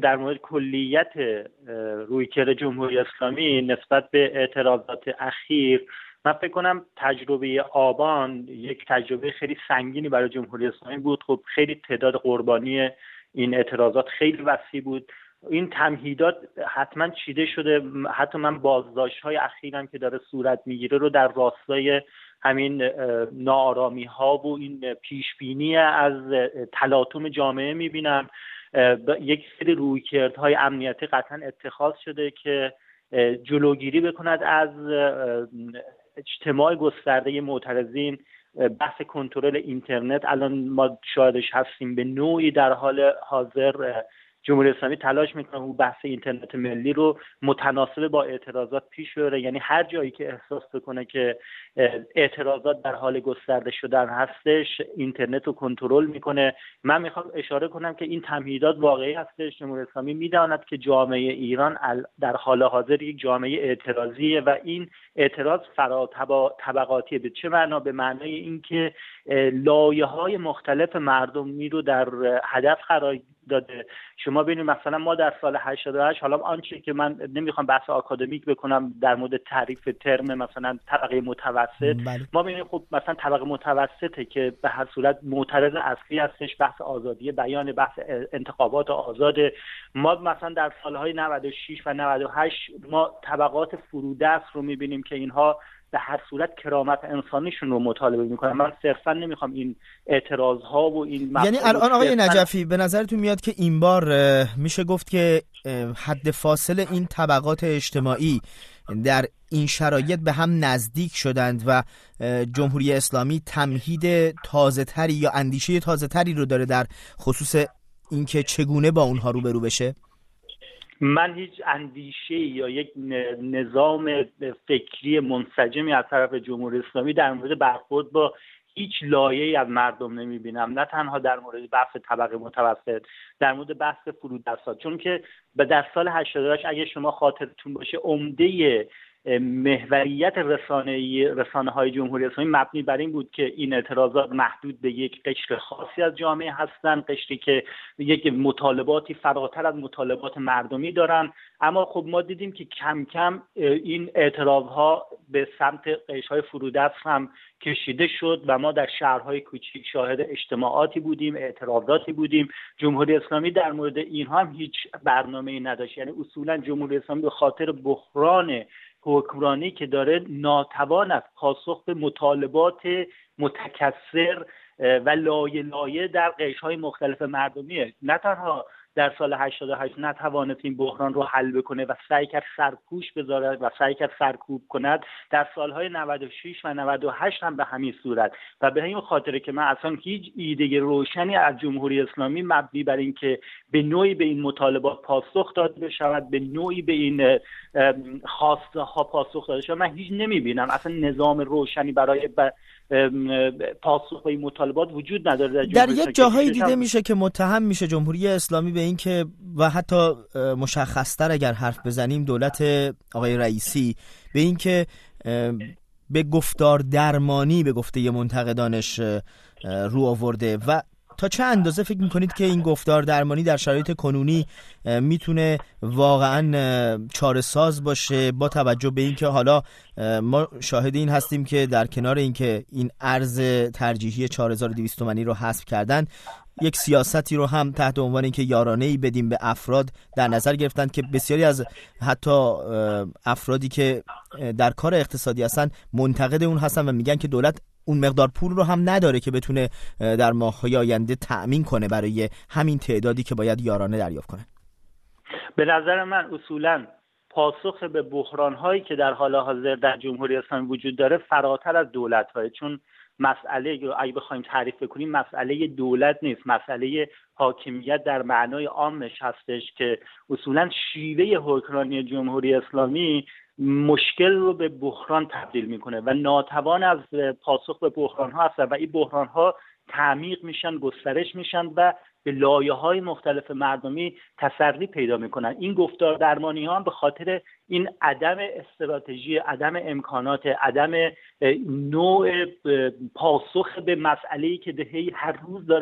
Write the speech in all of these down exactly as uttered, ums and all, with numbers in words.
در مورد کلیت رویکرد جمهوری اسلامی نسبت به اعتراضات اخیر، من فکر کنم تجربه آبان یک تجربه خیلی سنگینی برای جمهوری اسلامی بود. خب خیلی تعداد قربانی این اعتراضات خیلی وسیع بود. این تمهیدات حتما چیده شده. حتی من بازداشت‌های اخیرم که داره صورت میگیره رو در راستای همین ناآرامی ها و این پیشبینی از تلاطم جامعه میبینم. یک سری رویکردهای امنیتی قطعا اتخاذ شده که جلوگیری بکند از اجتماع گسترده معترضین. بحث کنترل اینترنت الان ما شاهدش هستیم. به نوعی در حال حاضر جمهوری اسلامی تلاش میکنه اون بحث اینترنت ملی رو متناسب با اعتراضات پیش ببره. یعنی هر جایی که احساس بکنه که اعتراضات در حال گسترده شدن هستش، اینترنت رو کنترل میکنه. من میخوام اشاره کنم که این تمهیدات واقعی هستش. جمهوری اسلامی میداند که جامعه ایران در حال حاضر یک جامعه اعتراضیه و این اعتراض فرا طبقاتیه. به چه معنا؟ به معنای اینکه لایه‌های مختلف مردمی رو در هدف قرار داده. شما ببینید مثلا ما در سال هشتاد و هشت، حالا آنچه که من نمیخوام بحث آکادمیک بکنم در مورد تعریف ترم مثلا طبقه متوسط، بله. ما ببینیم خب مثلا طبقه متوسطه که به هر صورت معترض اصلی هستش، بحث آزادی بیان، بحث انتخابات آزاد. ما مثلا در سالهای نود و شش و نود و هشت ما طبقات فرودست رو میبینیم که اینها به هر صورت کرامت انسانیشون رو مطالبه میکنن. من صرفا نمیخوام این اعتراض ها و این یعنی الان آقای نجفی به نظرتون میاد که این بار میشه گفت که حد فاصل این طبقات اجتماعی در این شرایط به هم نزدیک شدند و جمهوری اسلامی تمهید تازه تری یا اندیشه تازه تری رو داره در خصوص اینکه چگونه با اونها روبرو بشه؟ من هیچ اندیشه یا یک نظام فکری منسجمی از طرف جمهوری اسلامی در مورد برخورد با هیچ لایه‌ای از مردم نمی‌بینم. نه تنها در مورد بحث طبقه متوسط، در مورد بحث فرودست‌ها. چون که در سال هشتاد و هشت اگه شما خاطرتون باشه عمده محوریت رسانه‌ای رسانه‌های جمهوری اسلامی مبنی بر این بود که این اعتراضات محدود به یک قشر خاصی از جامعه هستند، قشری که یک مطالباتی فراتر از مطالبات مردمی دارن. اما خب ما دیدیم که کم کم این اعتراضها به سمت قشرهای فرودست هم کشیده شد و ما در شهرهای کوچیک شاهد اجتماعاتی بودیم، اعتراضاتی بودیم. جمهوری اسلامی در مورد اینها هم هیچ برنامه‌ای نداشت. یعنی اصولا جمهوری اسلامی به خاطر بحران حکمرانی که داره ناتوان است پاسخ به مطالبات متکثر و لایه لایه در قشرهای مختلف مردمیه. نه تنها در سال هشتاد و هشت نتوانست این بحران رو حل بکنه و سعی کرد سرپوش بذاره و سعی کرد سرکوب کند، در سالهای نود و شش و نود و هشت هم به همین صورت. و به همین خاطره که من اصلا هیچ ایده روشنی از جمهوری اسلامی مبنی بر این که به نوعی به این مطالبات پاسخ داده بشود، به نوعی به این خواسته ها پاسخ داده شود، من هیچ نمیبینم. اصلا نظام روشنی برای ب... پاسخ به این مطالبات وجود نداره. در, در یک جاهایی دیده میشه که متهم میشه جمهوری اسلامی به این که و حتی مشخص‌تر اگر حرف بزنیم دولت آقای رئیسی به این که به گفتار درمانی به گفته منتقدانش رو آورده. و تا چه اندازه فکر میکنید که این گفتار درمانی در شرایط کنونی میتونه واقعا چاره ساز باشه، با توجه به این که حالا ما شاهد این هستیم که در کنار این که این ارز ترجیحی چهار هزار و دویست تومانی رو حذف کردن، یک سیاستی رو هم تحت عنوان اینکه یارانه‌ای بدیم به افراد در نظر گرفتن که بسیاری از حتی افرادی که در کار اقتصادی هستن منتقد اون هستن و میگن که دولت اون مقدار پول رو هم نداره که بتونه در ماه‌های آینده تأمین کنه برای همین تعدادی که باید یارانه دریافت کنن. به نظر من اصولاً پاسخ به بحران‌هایی که در حال حاضر در جمهوری اسلامی وجود داره فراتر از دولت‌های، چون مسئله اگه بخوایم تعریف کنیم مسئله دولت نیست، مسئله حاکمیت در معنای عامش هستش که اصولاً شیوه حکمرانی جمهوری اسلامی مشکل رو به بحران تبدیل میکنه و ناتوان از پاسخ به بحران ها هست و این بحران ها تعمیق میشن، گسترش میشن و به لایه های مختلف مردمی تسری پیدا میکنن. این گفتار درمانی ها هم به خاطر این عدم استراتژی، عدم امکانات، عدم نوع پاسخ به مسئله‌ای که دهی هر روز داره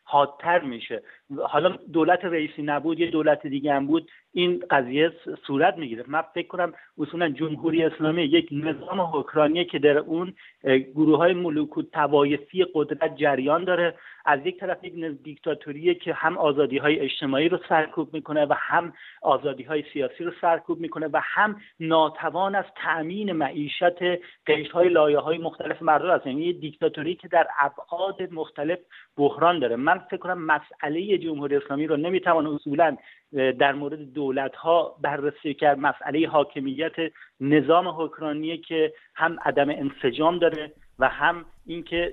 حادتر میشه. حالا دولت رئیسی نبود، یه دولت دیگه هم بود، این قضیه صورت میگیره. من فکر کنم اصولا جمهوری اسلامی یک نظام حکمرانیه که در اون گروه‌های ملوکوت طوایفی قدرت جریان داره. از یک طرف یک دیکتاتوریه که هم آزادی‌های اجتماعی رو سرکوب میکنه و هم آزادی‌های سیاسی رو سرکوب میکنه و هم ناتوان از تأمین معیشت قشرهای لایه‌های مختلف مردم است. یعنی یک دیکتاتوری که در ابعاد مختلف بحران داره. من فکر کنم مسئله جمهوری اسلامی رو نمیتوان اصولاً در مورد دولت‌ها بررسی کرد. مسئله حاکمیت نظام حکمرانیه که هم عدم انسجام داره و هم اینکه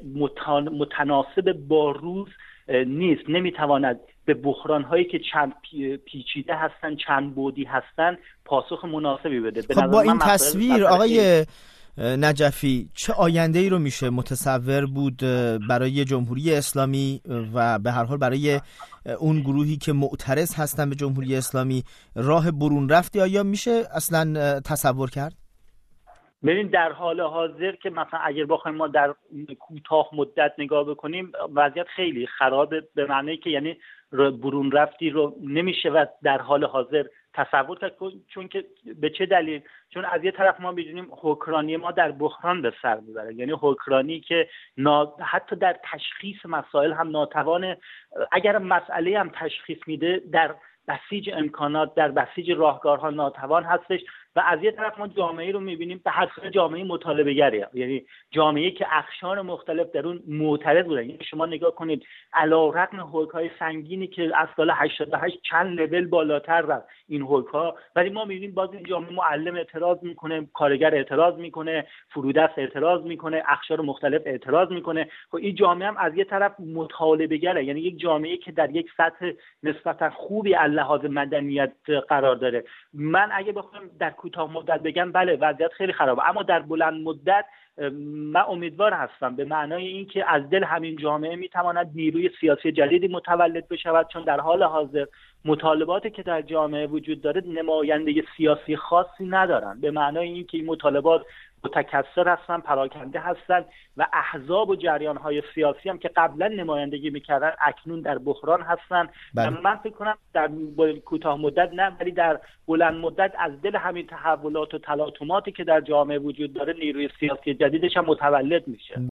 متناسب با روز نیست، نمیتواند به بحران‌هایی که چند پیچیده هستن، چند بعدی هستن، پاسخ مناسبی بده. خب با این تصویر آقای نجفی چه آینده‌ای رو میشه متصور بود برای جمهوری اسلامی و به هر حال برای اون گروهی که معترض هستن به جمهوری اسلامی؟ راه برون رفتی آیا میشه اصلا تصور کرد؟ ببین در حال حاضر که مثلا اگر بخوایم ما در کوتاه مدت نگاه بکنیم وضعیت خیلی خرابه، به معنی که یعنی برون رفتی رو نمیشه و در حال حاضر تصور کرد. چون که به چه دلیل؟ چون از یه طرف ما می‌دونیم حکمرانی ما در بحران به سر میبره، یعنی حکمرانی که نا... حتی در تشخیص مسائل هم ناتوانه. اگر مسئله هم تشخیص میده در بسیج امکانات، در بسیج راهکارها ناتوان هستش. و از یه طرف ما جامعه رو می‌بینیم به هر صورت جامعه مطالبه گریه، یعنی جامعه‌ای که اقشار مختلف در اون معترض بودن. یعنی شما نگاه کنید علیرغم حقوق‌های سنگینی که از سال هشتاد و هشت چند لول بالاتر رفت این حقوق‌ها، ولی ما می‌بینیم باز این جامعه معلم اعتراض میکنه، کارگر اعتراض میکنه، فرودست اعتراض میکنه، اقشار مختلف اعتراض میکنه. خب این جامعه هم از یه طرف مطالبه گره، یعنی یک جامعه‌ای که در یک سطح نسبتا خوبی از لحاظ مدنیت قرار داره. من اگه بخوام در کوتاه مدت بگم بله وضعیت خیلی خرابه، اما در بلند مدت من امیدوار هستم به معنای اینکه از دل همین جامعه میتواند نیروی سیاسی جدیدی متولد بشود، چون در حال حاضر مطالباتی که در جامعه وجود داره نماینده سیاسی خاصی ندارن، به معنای اینکه این مطالبات متکثر هستن، پراکنده هستن و احزاب و جریان‌های سیاسی هم که قبلا نمایندگی میکردن اکنون در بحران هستن. من فکر کنم در کوتاه مدت نه، ولی در بلند مدت از دل همین تحولات و تلاطماتی که در جامعه وجود داره نیروی سیاسی جدیدش هم متولد میشه.